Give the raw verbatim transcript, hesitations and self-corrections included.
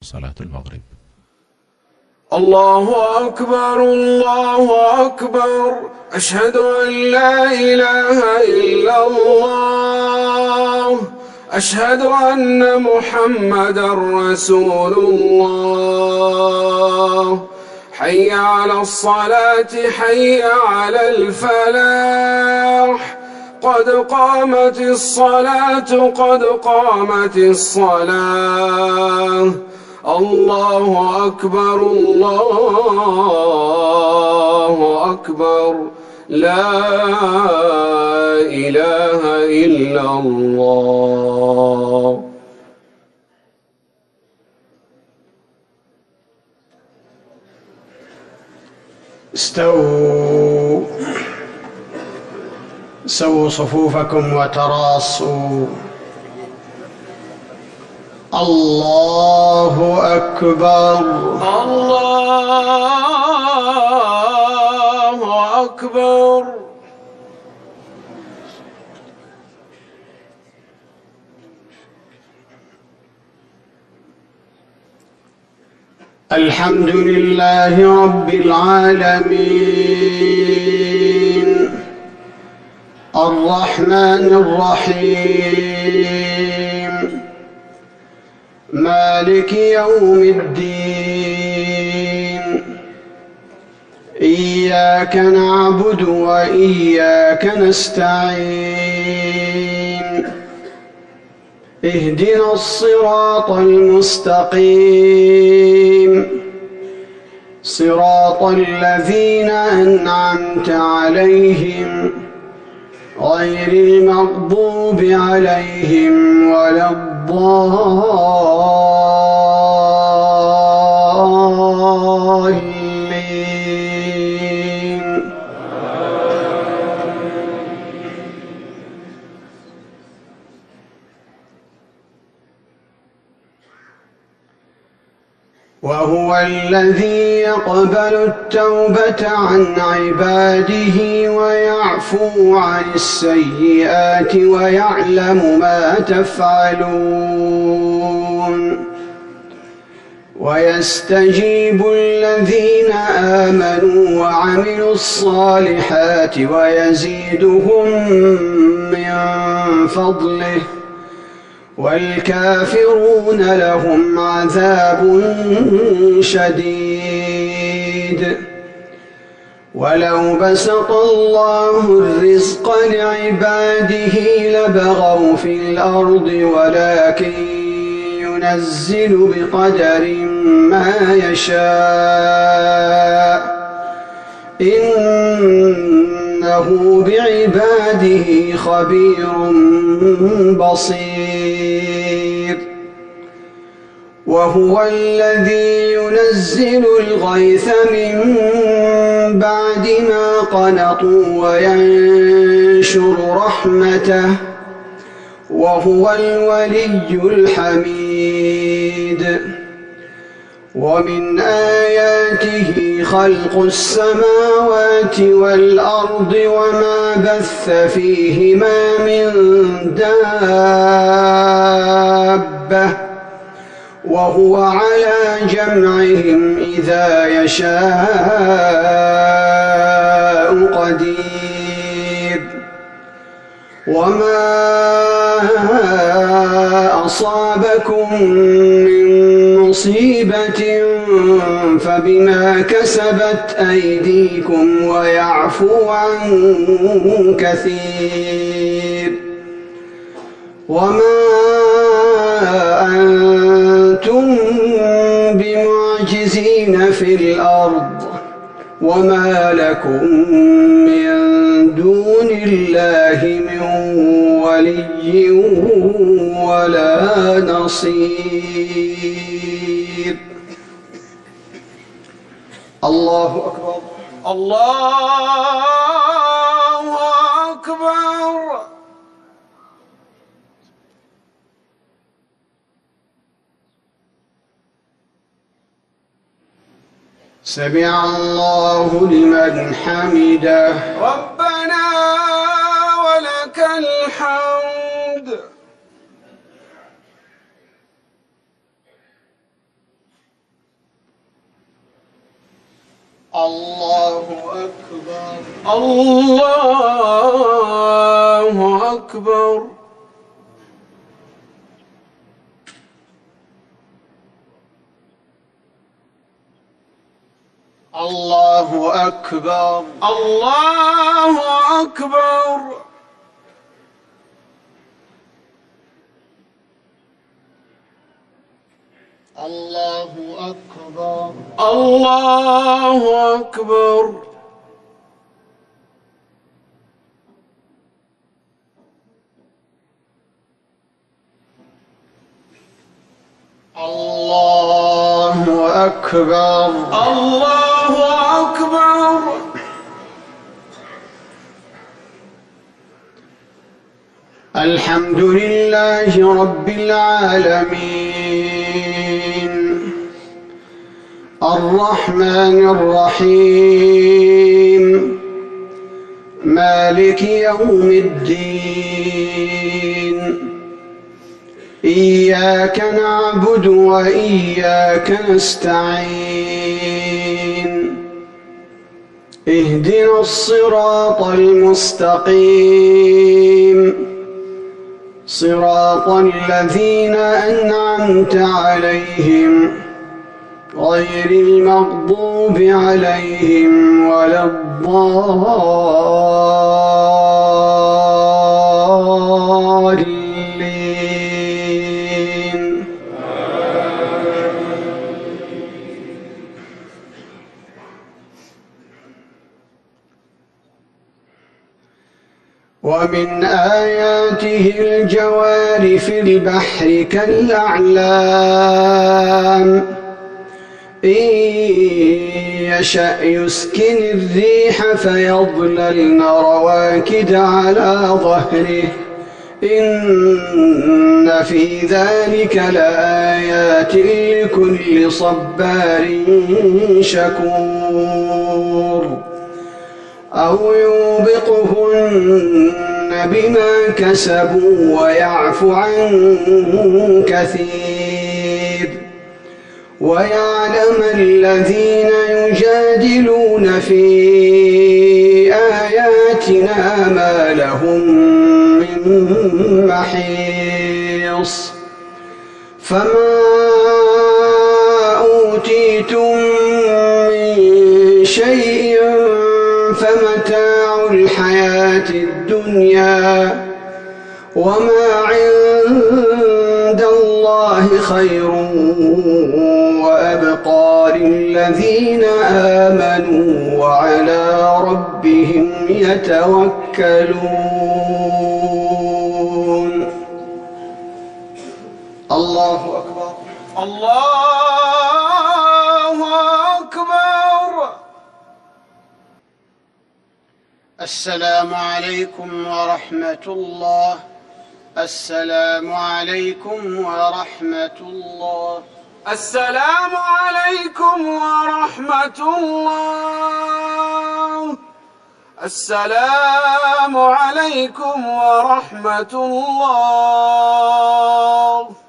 صلاة المغرب. الله أكبر الله أكبر، أشهد أن لا إله إلا الله، أشهد أن محمدا رسول الله. حي على الصلاة حي على الفلاح، قد قامت الصلاة قد قامت الصلاة. الله أكبر الله أكبر، لا إله إلا الله. استووا سووا صفوفكم وتراصوا. الله أكبر الله أكبر. الحمد لله رب العالمين، الرحمن الرحيم، مالك يوم الدين. إياك نعبد وإياك نستعين، اهدنا الصراط المستقيم، صراط الذين أنعمت عليهم غير المغضوب عليهم ولا الضالين. وهو الذي يقبل التوبة عن عباده ويعفو عن السيئات ويعلم ما تفعلون، ويستجيب الذين آمنوا وعملوا الصالحات ويزيدهم من فضله، والكافرون لهم عذاب شديد. ولو بسط الله الرزق لعباده لبغوا في الأرض، ولكن ينزل بقدر ما يشاء، إنه بعباده خبير بصير. وهو الذي ينزل الغيث من بعد ما قنطوا وينشر رحمته، وهو الولي الحميد. ومن آياته خلق السماوات والأرض وما بث فيهما من دابة، وهو على جمعهم إذا يشاء قدير. وما أصابكم من مصيبة فبما كسبت أيديكم ويعفو عن كثير. وما أنتم بمعجزين في الأرض، وما لكم من دون الله من ولي ولا نصير. الله أكبر الله أكبر. سمع الله لمن حمده. ربنا ولك الحمد. الله أكبر. الله أكبر. الله أكبر. الله أكبر. الله أكبر. الله أكبر. الله أكبر. الله أكبر. الحمد لله رب العالمين الرحمن الرحيم مالك يوم الدين إياك نعبد وإياك نستعين اهدنا الصراط المستقيم صراط الذين أنعمت عليهم غير المغضوب عليهم ولا الضالين. ومن آياته الجوار في البحر كالأعلام إن يشأ يسكن الريح فيظللن رواكد على ظهره إن في ذلك لآيات لكل صبار شكور أو يوبقهن بما كسبوا ويعفو عن كثير ويعلم الذين يجادلون في آياتنا ما لهم من محيص فما أوتيتم من شيء فمتاع الحياة الدنيا وما عند الله خير وأبقى للذين آمنوا وعلى ربهم يتوكلون. الله أكبر. الله أكبر. السلام عليكم ورحمة الله. السلام عليكم ورحمة الله. السلام عليكم ورحمة الله. السلام عليكم ورحمة الله.